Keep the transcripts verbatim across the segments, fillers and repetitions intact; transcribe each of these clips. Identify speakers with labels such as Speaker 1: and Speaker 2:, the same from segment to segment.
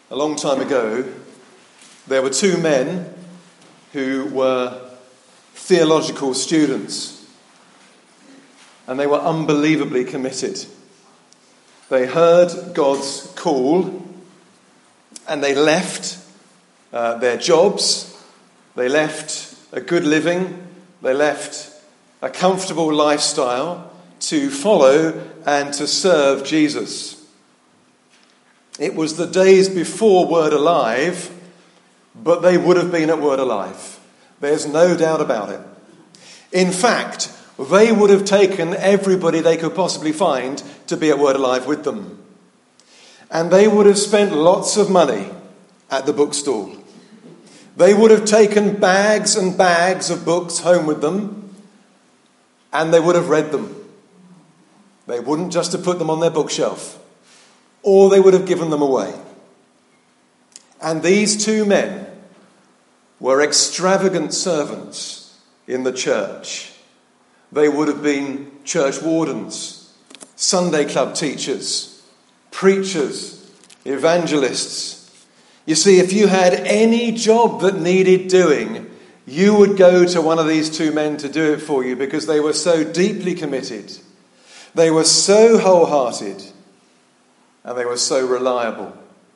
Speaker 1: A long time ago, there were two men who were theological students, and they were unbelievably committed. They heard God's call, and they left uh, their jobs, they left a good living, they left a comfortable lifestyle to follow and to serve Jesus. It was the days before Word Alive, but they would have been at Word Alive. There's no doubt about it. In fact, they would have taken everybody they could possibly find to be at Word Alive with them. And they would have spent lots of money at the bookstall. They would have taken bags and bags of books home with them, and they would have read them. They wouldn't just have put them on their bookshelf, or they would have given them away. And these two men were extravagant servants in the church. They would have been church wardens, Sunday club teachers, preachers, evangelists. You see, if you had any job that needed doing, you would go to one of these two men to do it for you, because they were so deeply committed. They were so wholehearted. And they were so reliable.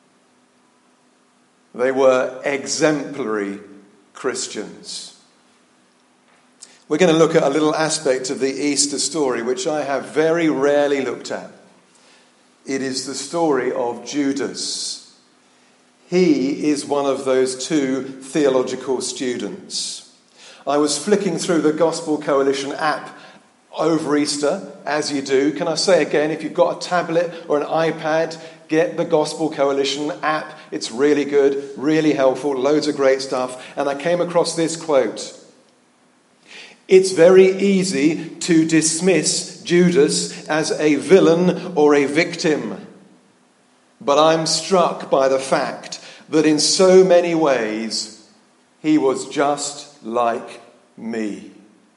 Speaker 1: They were exemplary Christians. We're going to look at a little aspect of the Easter story which I have very rarely looked at. It is the story of Judas. He is one of those two theological students. I was flicking through the Gospel Coalition app over Easter, as you do. Can I say again, if you've got a tablet or an iPad, get the Gospel Coalition app. It's really good, really helpful, loads of great stuff. And I came across this quote. It's very easy to dismiss Judas as a villain or a victim. But I'm struck by the fact that in so many ways, he was just like me.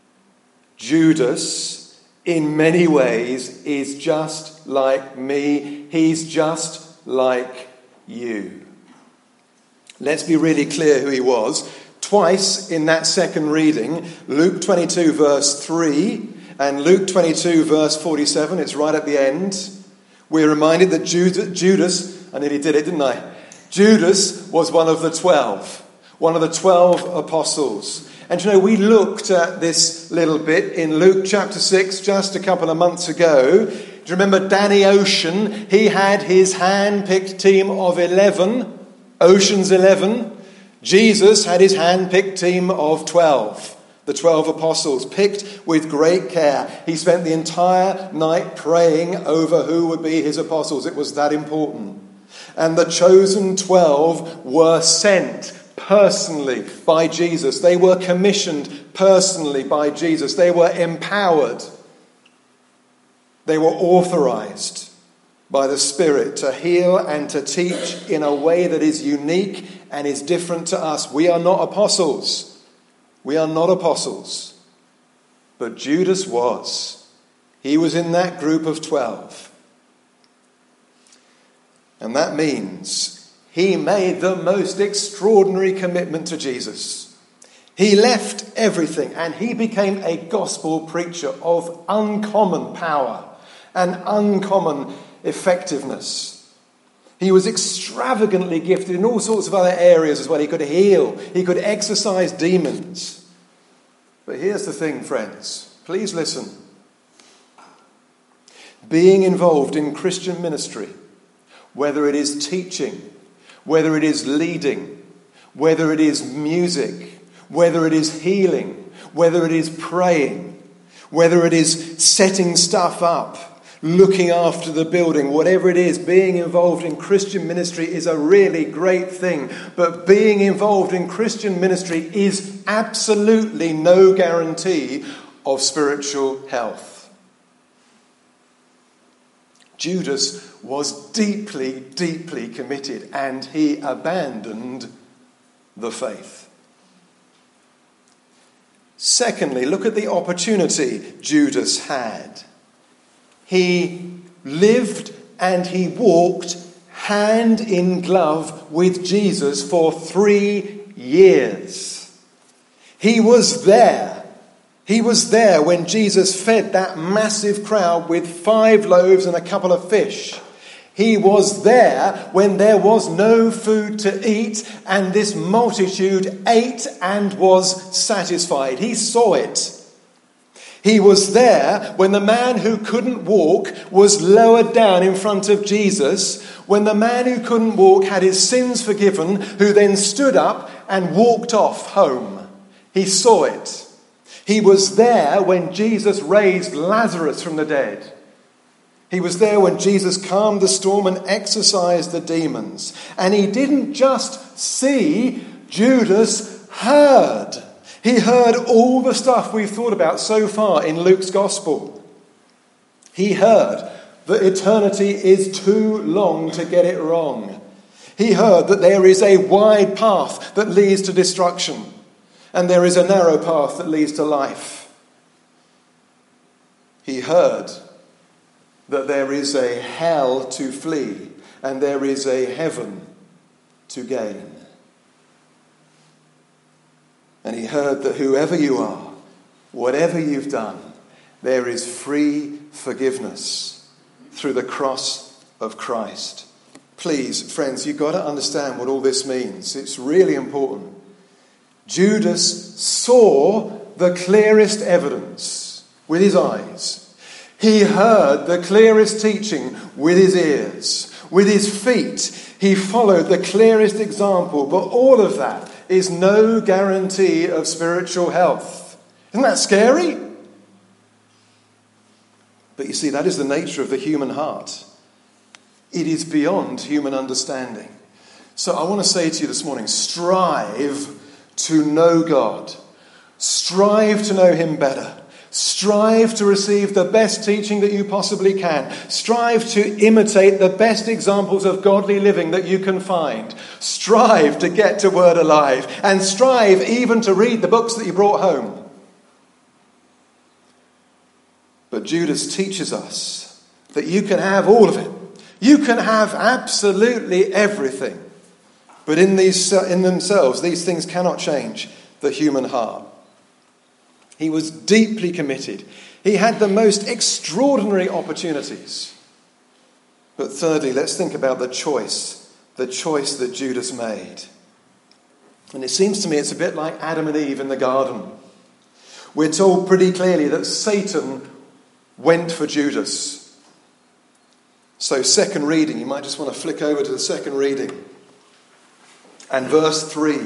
Speaker 1: Judas, in many ways, is just like me. He's just like you. Let's be really clear who he was. Twice in that second reading, Luke twenty-two verse three and Luke twenty-two verse forty-seven, it's right at the end, we're reminded that Judas, I nearly did it, didn't I? Judas was one of the twelve, one of the twelve apostles. And you know, we looked at this little bit in Luke chapter six just a couple of months ago. Do you remember Danny Ocean? He had his hand-picked team of eleven, Ocean's eleven. Jesus had his hand-picked team of twelve, the twelve apostles, picked with great care. He spent the entire night praying over who would be his apostles. It was that important. And the chosen twelve were sent personally by Jesus. They were commissioned personally by Jesus. They were empowered. They were authorized by the Spirit to heal and to teach in a way that is unique and is different to us. We are not apostles. We are not apostles. But Judas was. He was in that group of twelve. And that means he made the most extraordinary commitment to Jesus. He left everything and he became a gospel preacher of uncommon power and uncommon effectiveness. He was extravagantly gifted in all sorts of other areas as well. He could heal. He could exorcise demons. But here's the thing, friends. Please listen. Being involved in Christian ministry, whether it is teaching, whether it is leading, whether it is music, whether it is healing, whether it is praying, whether it is setting stuff up, looking after the building, whatever it is, being involved in Christian ministry is a really great thing. But being involved in Christian ministry is absolutely no guarantee of spiritual health. Judas was deeply, deeply committed, and he abandoned the faith. Secondly, look at the opportunity Judas had. He lived and he walked hand in glove with Jesus for three years. He was there. He was there when Jesus fed that massive crowd with five loaves and a couple of fish. He was there when there was no food to eat and this multitude ate and was satisfied. He saw it. He was there when the man who couldn't walk was lowered down in front of Jesus, when the man who couldn't walk had his sins forgiven, who then stood up and walked off home. He saw it. He was there when Jesus raised Lazarus from the dead. He was there when Jesus calmed the storm and exorcised the demons. And he didn't just see, Judas heard. He heard all the stuff we've thought about so far in Luke's gospel. He heard that eternity is too long to get it wrong. He heard that there is a wide path that leads to destruction, and there is a narrow path that leads to life. He heard that there is a hell to flee and there is a heaven to gain. And he heard that whoever you are, whatever you've done, there is free forgiveness through the cross of Christ. Please, friends, you've got to understand what all this means. It's really important. Judas saw the clearest evidence with his eyes. He heard the clearest teaching with his ears. With his feet, he followed the clearest example. But all of that is no guarantee of spiritual health. Isn't that scary? But you see, that is the nature of the human heart. It is beyond human understanding. So I want to say to you this morning, strive to know God. Strive to know him better. Strive to receive the best teaching that you possibly can. Strive to imitate the best examples of godly living that you can find. Strive to get to Word Alive. And strive even to read the books that you brought home. But Judas teaches us that you can have all of it. You can have absolutely everything. But in these, in themselves, these things cannot change the human heart. He was deeply committed. He had the most extraordinary opportunities. But thirdly, let's think about the choice, the choice that Judas made. And it seems to me it's a bit like Adam and Eve in the garden. We're told pretty clearly that Satan went for Judas. So second reading, you might just want to flick over to the second reading. And verse three.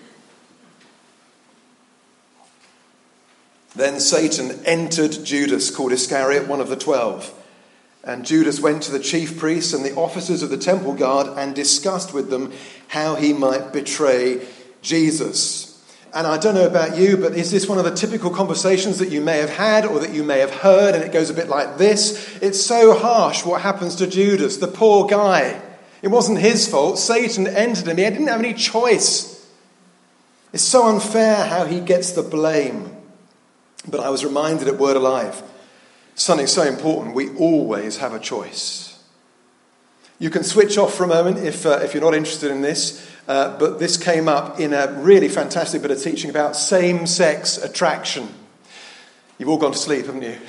Speaker 1: Then Satan entered Judas, called Iscariot, one of the twelve. And Judas went to the chief priests and the officers of the temple guard and discussed with them how he might betray Jesus. And I don't know about you, but is this one of the typical conversations that you may have had or that you may have heard? And it goes a bit like this. It's so harsh what happens to Judas, the poor guy. It wasn't his fault. Satan entered him. He didn't have any choice. It's so unfair how he gets the blame. But I was reminded at Word Alive, something so important, we always have a choice. You can switch off for a moment if uh, if you're not interested in this, uh, but this came up in a really fantastic bit of teaching about same-sex attraction. You've all gone to sleep, haven't you?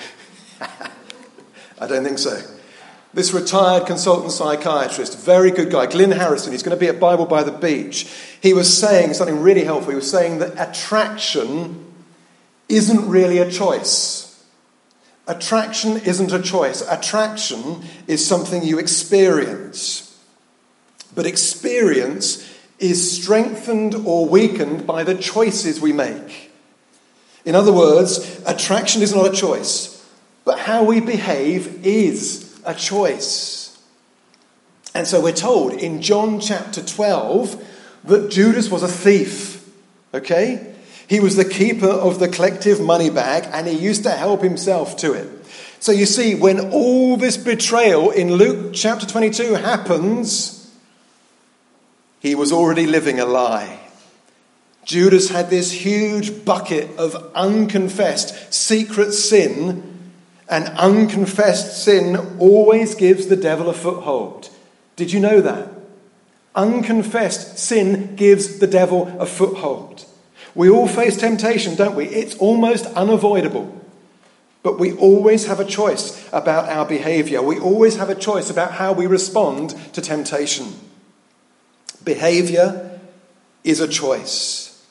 Speaker 1: I don't think so. This retired consultant psychiatrist, very good guy, Glyn Harrison, he's going to be at Bible by the Beach. He was saying something really helpful. He was saying that attraction isn't really a choice. Attraction isn't a choice. Attraction is something you experience. But experience is strengthened or weakened by the choices we make. In other words, attraction is not a choice, but how we behave is a choice. And so we're told in John chapter twelve that Judas was a thief. Okay? He was the keeper of the collective money bag and he used to help himself to it. So you see, when all this betrayal in Luke chapter twenty-two happens, he was already living a lie. Judas had this huge bucket of unconfessed secret sin, and unconfessed sin always gives the devil a foothold. Did you know that? Unconfessed sin gives the devil a foothold. We all face temptation, don't we? It's almost unavoidable. But we always have a choice about our behaviour. We always have a choice about how we respond to temptation. Behaviour is a choice.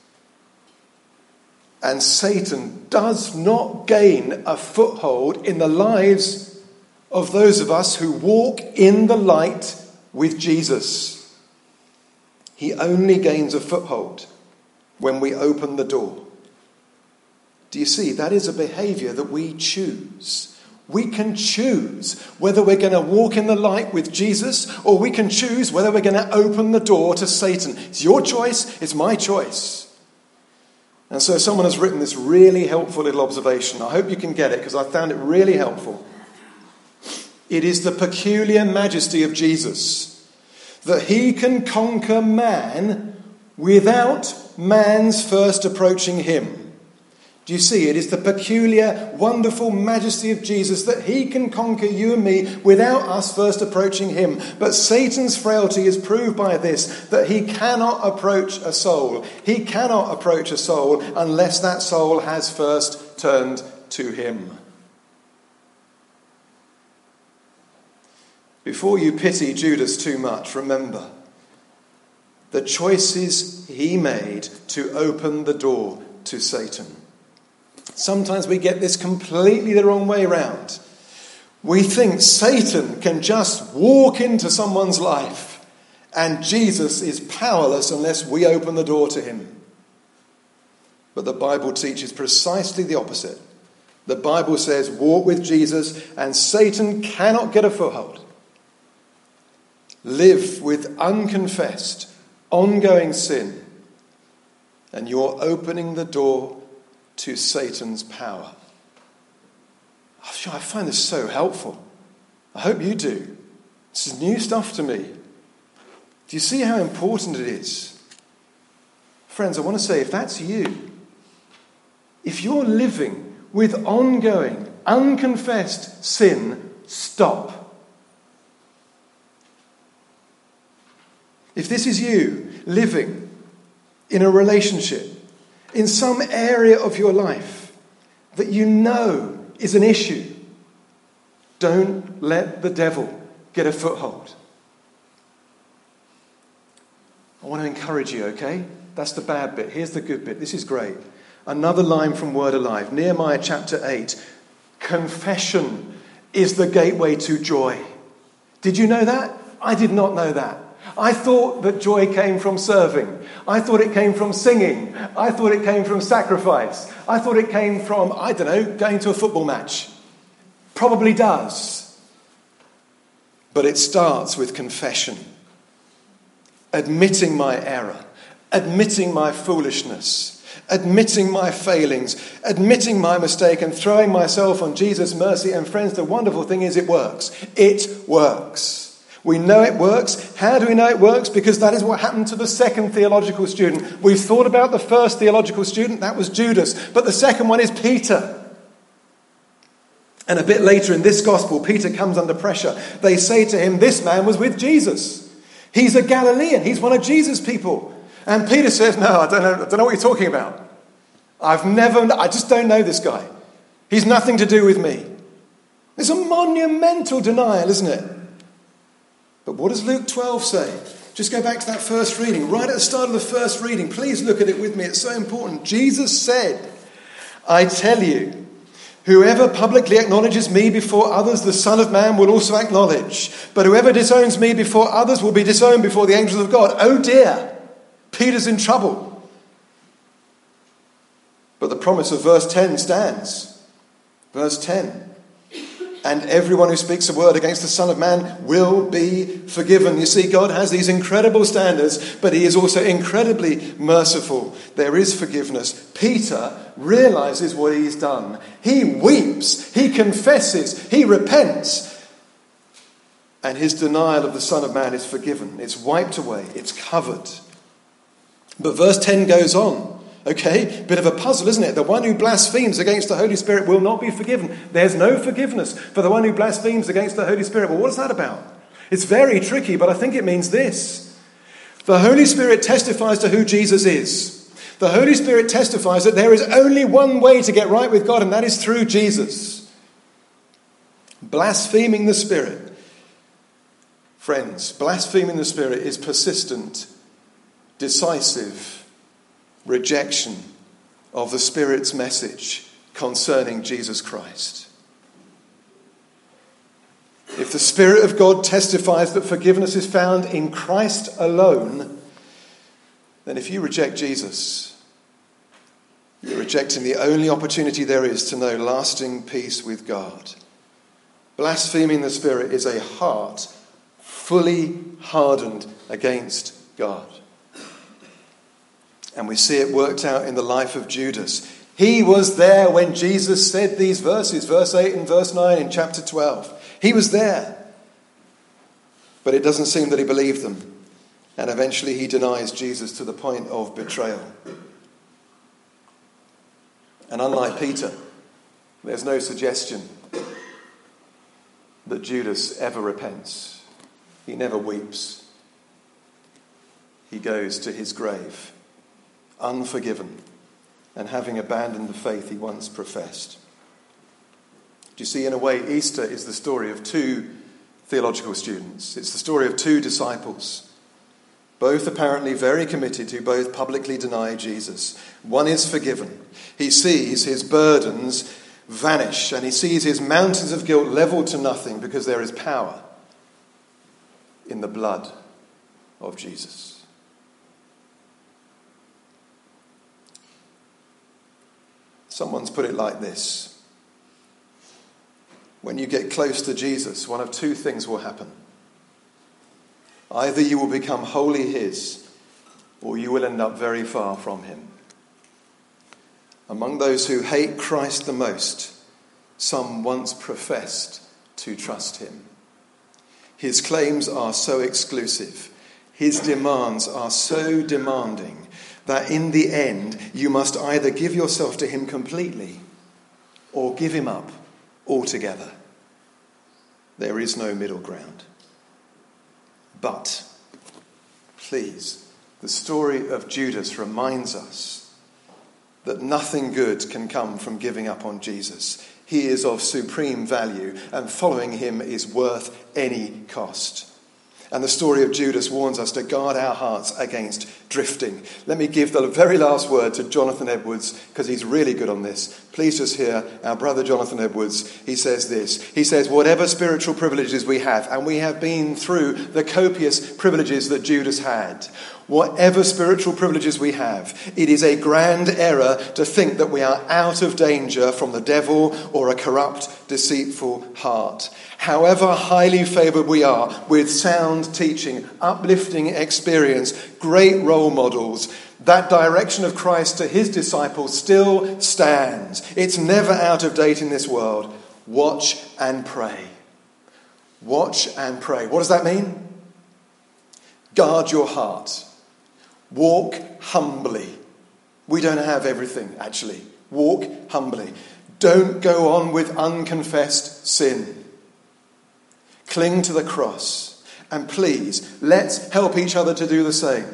Speaker 1: And Satan does not gain a foothold in the lives of those of us who walk in the light with Jesus. He only gains a foothold when we open the door. Do you see? That is a behaviour that we choose. We can choose whether we're going to walk in the light with Jesus, or we can choose whether we're going to open the door to Satan. It's your choice, it's my choice. And so someone has written this really helpful little observation. I hope you can get it, because I found it really helpful. It is the peculiar majesty of Jesus that he can conquer man without man's first approaching him. Do you see? It is the peculiar, wonderful majesty of Jesus that he can conquer you and me without us first approaching him. But Satan's frailty is proved by this, that he cannot approach a soul. He cannot approach a soul unless that soul has first turned to him. Before you pity Judas too much, remember the choices he made to open the door to Satan. Sometimes we get this completely the wrong way round. We think Satan can just walk into someone's life and Jesus is powerless unless we open the door to him. But the Bible teaches precisely the opposite. The Bible says, walk with Jesus and Satan cannot get a foothold. Live with unconfessed, ongoing sin, and you're opening the door to Satan's power. I find this so helpful. I hope you do. This is new stuff to me. Do you see how important it is? Friends, I want to say, if that's you, if you're living with ongoing, unconfessed sin, stop. If this is you living in a relationship, in some area of your life that you know is an issue, don't let the devil get a foothold. I want to encourage you, okay? That's the bad bit. Here's the good bit. This is great. Another line from Word Alive, Nehemiah chapter eight. Confession is the gateway to joy. Did you know that? I did not know that. I thought that joy came from serving. I thought it came from singing. I thought it came from sacrifice. I thought it came from, I don't know, going to a football match. Probably does. But it starts with confession. Admitting my error. Admitting my foolishness. Admitting my failings. Admitting my mistake and throwing myself on Jesus' mercy. And friends, the wonderful thing is it works. It works. We know it works. How do we know it works? Because that is what happened to the second theological student. We've thought about the first theological student. That was Judas. But the second one is Peter. And a bit later in this gospel, Peter comes under pressure. They say to him, this man was with Jesus. He's a Galilean. He's one of Jesus' people. And Peter says, no, I don't know, I don't know what you're talking about. I've never, I just don't know this guy. He's nothing to do with me. It's a monumental denial, isn't it? But what does Luke twelve say? Just go back to that first reading. Right at the start of the first reading. Please look at it with me. It's so important. Jesus said, I tell you, whoever publicly acknowledges me before others, the Son of Man will also acknowledge. But whoever disowns me before others will be disowned before the angels of God. Oh dear, Peter's in trouble. But the promise of verse ten stands. Verse ten. And everyone who speaks a word against the Son of Man will be forgiven. You see, God has these incredible standards, but he is also incredibly merciful. There is forgiveness. Peter realizes what he's done. He weeps. He confesses. He repents. And his denial of the Son of Man is forgiven. It's wiped away. It's covered. But verse ten goes on. Okay, bit of a puzzle, isn't it? The one who blasphemes against the Holy Spirit will not be forgiven. There's no forgiveness for the one who blasphemes against the Holy Spirit. Well, what is that about? It's very tricky, but I think it means this. The Holy Spirit testifies to who Jesus is. The Holy Spirit testifies that there is only one way to get right with God, and that is through Jesus. Blaspheming the Spirit. Friends, blaspheming the Spirit is persistent, decisive rejection of the Spirit's message concerning Jesus Christ. If the Spirit of God testifies that forgiveness is found in Christ alone, then if you reject Jesus, you're rejecting the only opportunity there is to know lasting peace with God. Blaspheming the Spirit is a heart fully hardened against God. And we see it worked out in the life of Judas. He was there when Jesus said these verses, verse eight and verse nine in chapter twelve. He was there. But it doesn't seem that he believed them. And eventually he denies Jesus to the point of betrayal. And unlike Peter, there's no suggestion that Judas ever repents. He never weeps. He goes to his grave, unforgiven, and having abandoned the faith he once professed. Do you see, in a way, Easter is the story of two theological students. It's the story of two disciples, both apparently very committed, who both publicly deny Jesus. One is forgiven. He sees his burdens vanish, and he sees his mountains of guilt leveled to nothing because there is power in the blood of Jesus. Someone's put it like this. When you get close to Jesus, one of two things will happen. Either you will become wholly his, or you will end up very far from him. Among those who hate Christ the most, some once professed to trust him. His claims are so exclusive, his demands are so demanding, that in the end you must either give yourself to him completely or give him up altogether. There is no middle ground. But, please, the story of Judas reminds us that nothing good can come from giving up on Jesus. He is of supreme value, and following him is worth any cost. And the story of Judas warns us to guard our hearts against drifting. Let me give the very last word to Jonathan Edwards, because he's really good on this. Please just hear our brother Jonathan Edwards. He says this. He says, whatever spiritual privileges we have, and we have been through the copious privileges that Judas had, whatever spiritual privileges we have, it is a grand error to think that we are out of danger from the devil or a corrupt, deceitful heart. However highly favoured we are with sound teaching, uplifting experience, great role models, that direction of Christ to his disciples still stands. It's never out of date in this world. Watch and pray. Watch and pray. What does that mean? Guard your heart. Walk humbly. We don't have everything, actually. Walk humbly. Don't go on with unconfessed sin. Cling to the cross. And please, let's help each other to do the same.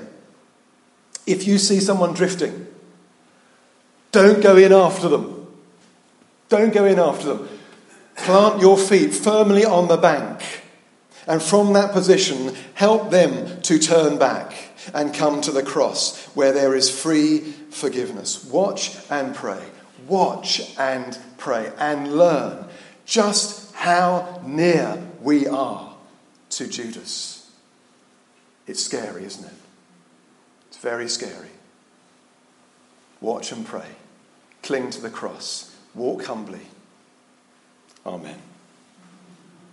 Speaker 1: If you see someone drifting, don't go in after them. Don't go in after them. Plant your feet firmly on the bank. And from that position, help them to turn back and come to the cross where there is free forgiveness. Watch and pray. Watch and pray. And learn just how near we are to Judas. It's scary, isn't it? It's very scary. Watch and pray. Cling to the cross. Walk humbly. Amen.